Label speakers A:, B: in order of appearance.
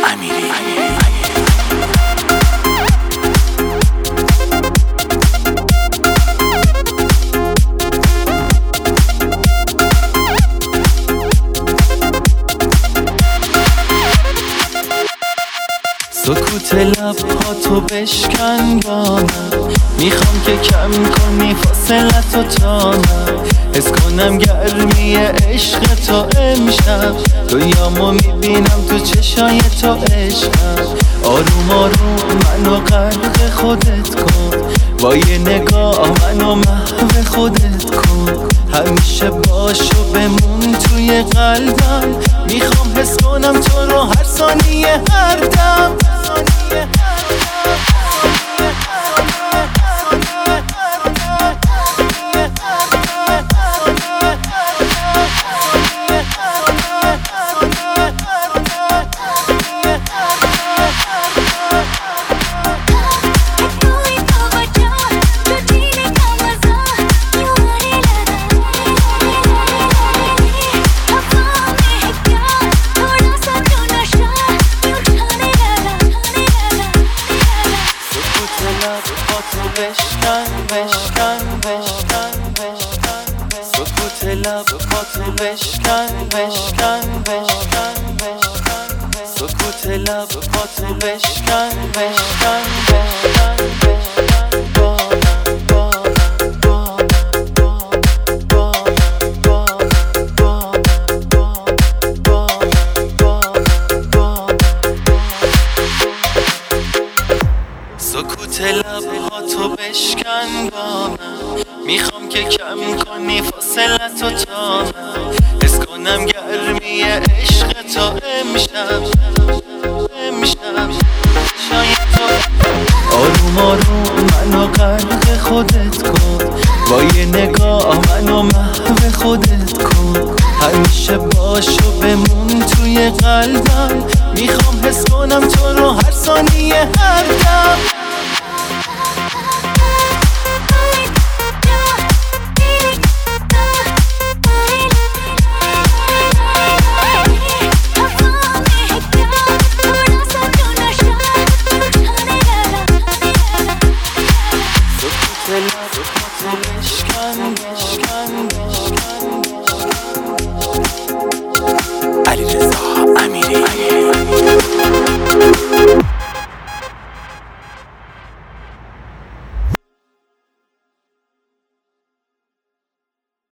A: امیری.
B: سکوت لبهاتو بشکن با من، میخوام که کم کنی فاصلتو تا من حس کنم گرمی عشق تو امشب. دنیامو میبینم تو چشای تو عشقم. آروم آروم منو غرق خودت کن، با یه نگاه منو محو خودت کن. همیشه باش و بمون توی قلبم، میخوام حس کنم تو رو هر ثانیه هر دم. سکوت لبهاتو بشکن بشکن بشکن بشکن، سکوت لبهاتو بشکن بشکن بشکن بشکن. سکوت لبهاتو بشکن با من، میخوام که کم کنی فاصلتو تا من حس کنم گرمی عشق تو امشب. شاید تو آروم آروم منو غرق خودت کن، با یه نگاه